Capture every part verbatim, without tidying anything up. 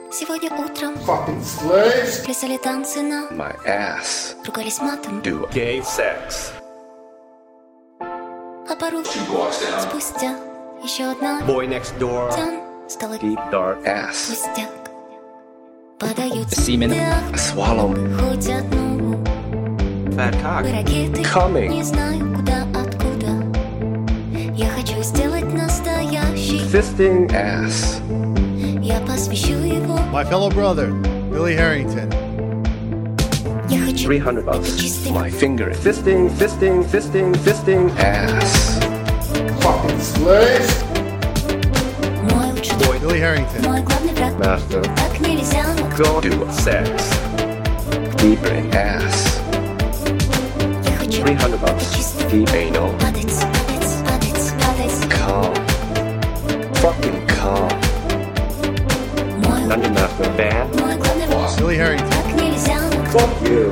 Сегодня утром Fucking slaves. плясали танцы на My ass. ругались матом, Do gay sex. а пару спустя еще одна Boy next door. тян стала Deep dark ass. пустяк. Подают Semen. пятак, Swallow. хоть одну. Fat cock. Вы ракеты, Coming. не знаю куда, откуда. Я хочу сделать настоящий. Fisting ass. Я посвящу его. My fellow brother, Billy Harrington. Я хочу three hundred это bucks. чистый My finger. Fisting, fisting, fisting, fisting ass. Fucking slaves. мой лучший друг, Billy Harrington. мой главный враг. Master. Так нельзя, но Go do sex. Deeper in ass. я хочу three hundred bucks. Deep anal. падать, падать, падать, падать. Calm. Fucking calm. Мой Dungeon Master. Ban. мой главный враг. Billy Harrington. Так нельзя, но Fuck you.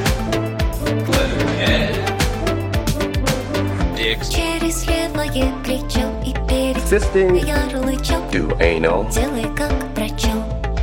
через левое плечо и перед Fisting. я рычал. Do anal. Делай как прочел.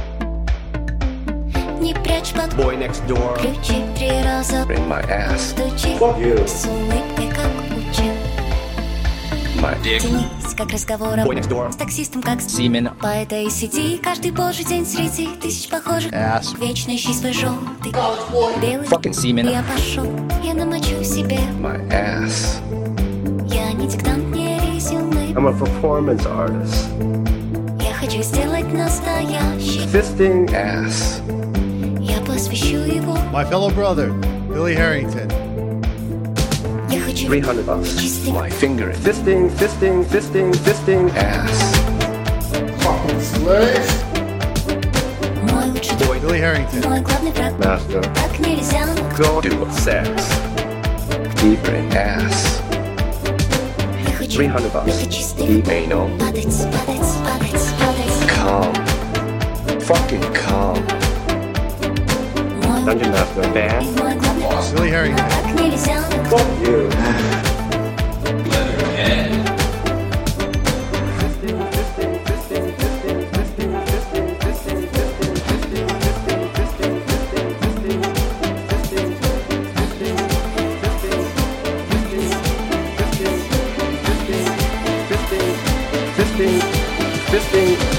Не прячь под Boy next door. ключи три раза. In my ass. Стучи Fuck you. с улыбкой, как учил. My dick. Тянись, как разговором Boy next door. с таксистом, как с Semen. по этой сети. Каждый божий день среди тысяч похожих. Ass. Вечно ищи свой желтый белый. Fucking semen. Я пошел, я намочу себе. My ass. Я не диктант, не резюме. I'm a performance artist. Я хочу сделать настоящий. Fisting ass. Я посвящу его. My fellow brother, Billy Harrington. Я хочу three hundred bucks. чистый My finger. Fisting, fisting, fisting, fisting ass. Fucking slaves. мой лучший друг, Billy Harrington. мой главный враг. Master. Так нельзя, но Go do sex. Deeper in ass. я хочу three hundred это bucks. чистый. Deep anal. Падать, падать, падать, падать. Calm. Fucking calm. Мой Dungeon Master. Ban. мой главный враг. Billy Harrington. Так нельзя, но Fuck you. Fisting, fisting,